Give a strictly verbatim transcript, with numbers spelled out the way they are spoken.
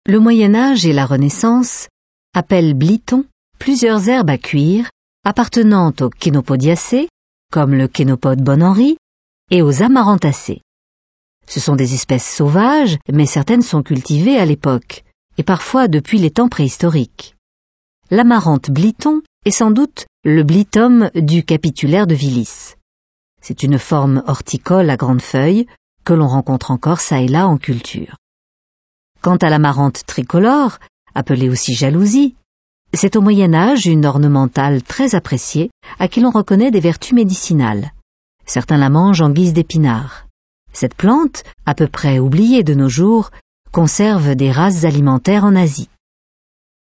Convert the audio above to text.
Le Moyen-Âge et la Renaissance appellent bliton plusieurs herbes à cuire appartenant aux Chenopodiacées, comme le Chénopode Bon-Henri, et aux Amarantacées. Ce sont des espèces sauvages, mais certaines sont cultivées à l'époque, et parfois depuis les temps préhistoriques. L'amarante bliton est sans doute le blitum du capitulaire de Vilis. C'est une forme horticole à grandes feuilles que l'on rencontre encore çà et là en culture. Quant à l'amarante tricolore, appelée aussi jalousie, c'est au Moyen-Âge une ornementale très appréciée à qui l'on reconnaît des vertus médicinales. Certains la mangent en guise d'épinard. Cette plante, à peu près oubliée de nos jours, conserve des races alimentaires en Asie.